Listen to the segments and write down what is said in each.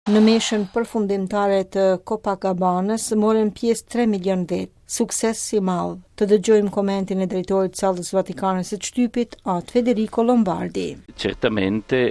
Në meshën përfundimtare të Copacabanës morën pjesë 3 milion vet. Sukses si madh. Të dëgjojmë komentin e drejtorit të Sallës Vatikanës së Shtypit, Atë Federico Lombardi. Certamente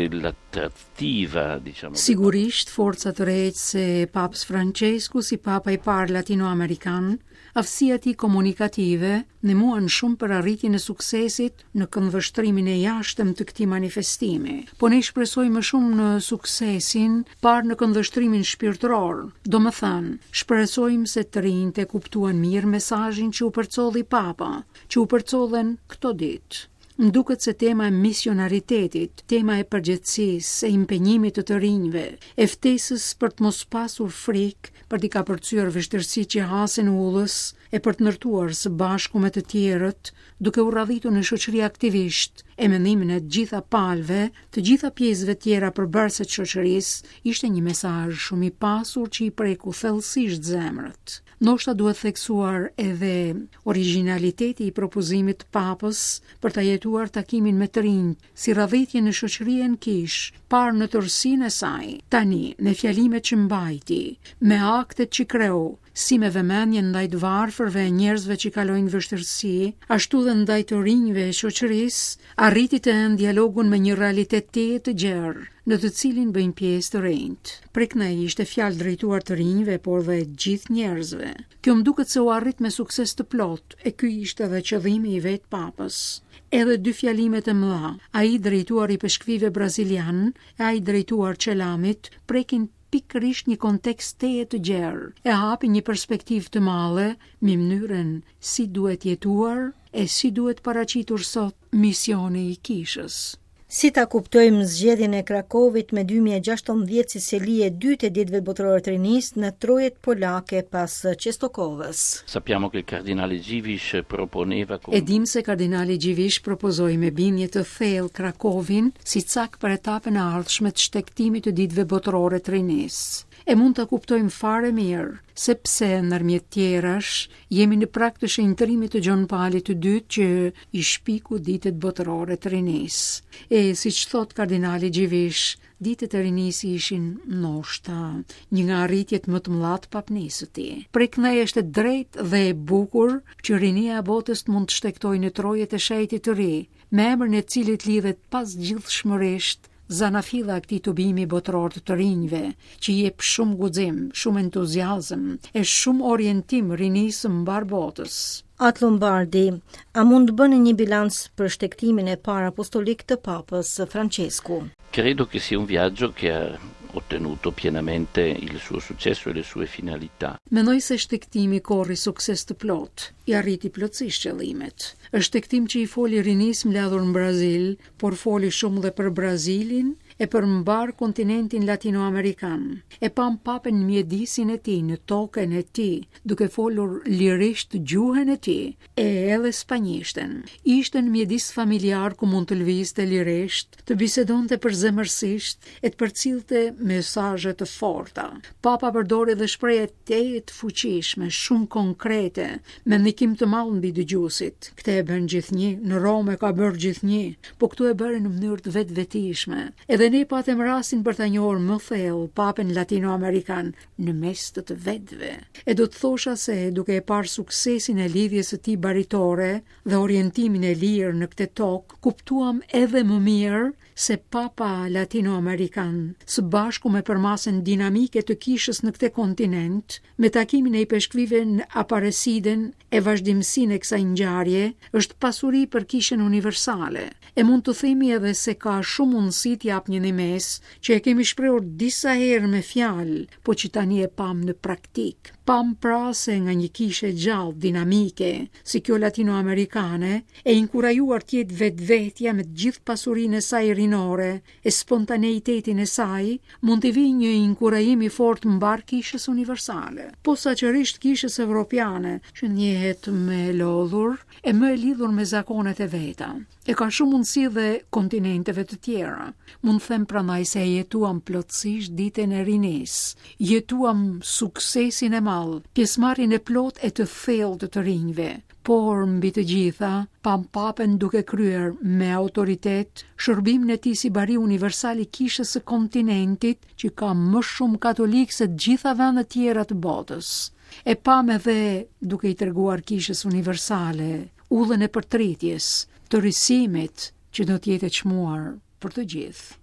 l'attrattiva, diciamo. Sigurisht, forca të reqë se Papës Francesku si Papa i parë latinoamerikan, aftësia tij komunikative ne muan shumë për arritjen e suksesit në këndvështrimin e jashtëm të këtij manifestimi. Po ne shpresojmë më shumë në suksesin parë në këndvështrimin shpirtëror. Domethënë, shpresojmë se të rinjtë e kuptuan mirë mesazhin që u përcolli Papa, që u përcollen këto ditë. Më duket se tema e misionaritetit, tema e përgjegjësisë, e impenjimit të rinjve, e ftesës për të mos pasur frikë, për t'i kapërcyer vështirësitë që hasin ullës, e për të ndërtuar së bashku me të tjerët, duke u radhitur në shoqëri aktivisht, e mendimin e gjitha palëve, të gjitha pjesëve tjera përbërëse të shoqërisë, ishte një mesazh shumë i pasur që i preku thellësisht zemrët. Ndoshta duhet theksuar edhe origjinaliteti i propozimit të Papës për ta jetuar takimin me të rinj, si radhitje në shoqëria në kish, parë në tërësinë e saj. Tani, me fjalimet që mbajti, me aktet që kreu, si me vëmendje ndaj të varfërve e njerëzve që kalojnë vështirësi, ashtu dhe ndaj të rinjve e shoqërisë, arriti të ende dialogun me një realitet të gjerë, në të cilin bëjnë pjesë të rinjt. Prej kënaj ishte fjalë drejtuar të rinjve, por dhe gjithë njerëzve. Kjo më duket se u arrit me sukses të plot, e ky ishte edhe qëllimi i vetë Papës. Edhe dy fjalimet e mëdha, ai drejtuar i peshkvive brazilian e ai drejtuar Qelamit, prekin pikërisht një kontekst të gjerë, e hapi një perspektivë të madhe me mënyrën si duhet jetuar e si duhet paraqitur sot misioni i kishës. Si ta kuptojmë zgjedhjen e Krakovit me 2016 si seli e dytë e ditëve botërore të rinisë në trojet polake pas Çestokovës? Sappiamo che il cardinale Dziwisz proponeva E dim se kardinali Dziwisz propozoi me bindje të thellë Krakovin si cak për etapën e ardhshme të shtektimit të ditëve botërore të rinisë. E mund të kuptojmë fare mirë, sepse ndërmjet tjerash jemi në prag të shenjtërimit të Gjon Paulit të dytë që i shpiku ditët botërore të rinisë. E siç thot kardinali Dziwisz, ditët e rinisë ishin ndoshta një nga arritjet më të mëdha të papnisë së tij. Prej kënaj është drejt dhe e bukur që rinia e botës mund të shtektojë në trojet e shejtit të ri, me emrin e cilit lidhet pasgjithshmërisht zanafilla këtij tubimi botëror të rinjve, që jep shumë guxim, shumë entuziazëm e shumë orientim rinisë mbar botës. Atë Lombardi, a mund të bëni një bilans për shtektimin e parë apostolik të Papës Francesku? Credo che sia un viaggio che ha ottenuto pienamente il suo successo e le sue finalità. Mendoj se shtektimi korri sukses të plot, i arriti plotësisht qëllimet. Është shtektim që i foli rinisë mbledhur në Brazil, por foli shumë dhe për Brazilin e për mbar kontinentin latinoamerikan. E pam Papën në mjedisin e tij, në tokën e tij, duke folur lirisht gjuhën e tij, e edhe spanjishten. Ishte në mjedis familjar ku mund të lëvizte lirisht, të bisedonte përzemërsisht e të përcillte mesazhe të forta. Papa përdori dhe shprehje të fuqishme, shumë konkrete, me ndikim të madh mbi dëgjuesit. Këtë e bën gjithnjë, në Romë ka bërë gjithnjë, po këtu e bëri në mënyrë të vetvetishme. Edhe ne patëm rastin për ta njohur më thellë Papën latinoamerikan në mes të vetëve. E do të thosha se duke e parë suksesin e lidhjes së tij baritore dhe orientimin e lirë në këtë tokë, kuptuam edhe më mirë se Papa latinoamerikan, së bashku me përmasën dinamike të kishës në këtë kontinent, me takimin e i peshkvive në Apareciden e vazhdimsinë e kësaj ngjarje, është pasuri për kishën universale. E mund të themi edhe se ka shumë mundësi të jap një nimes që e kemi shprehur disa herë me fjalë, po që tani e pam në praktik. Pam pra se nga një kishë gjallë, dinamike, si kjo latinoamerikane, e inkurajuar të jetë vetvetja me të gjithë pasurinë e saj rinore, e spontaneitetin e saj, mund të vijë një inkurajim i fortë mbar kishës universale. Posaçërisht kishës evropiane, që njihet më e lodhur e më e lidhur me zakonet e veta. E ka shumë mundësi dhe kontinenteve të tjera. Mund them prandaj se jetuam plotësisht ditën e rinisë, jetuam suksesin e madh madh pjesëmarrjen e plot e të thellë të rinjve, por mbi të gjitha, papen duke kryer me autoritet shërbimin e tij si bari universal i kishës së kontinentit, që ka më shumë katolik se të gjitha vendet tjera të botës. E pam edhe duke i treguar kishës universale udhën e përtritjes, të risimit që do të jetë e çmuar për të gjithë.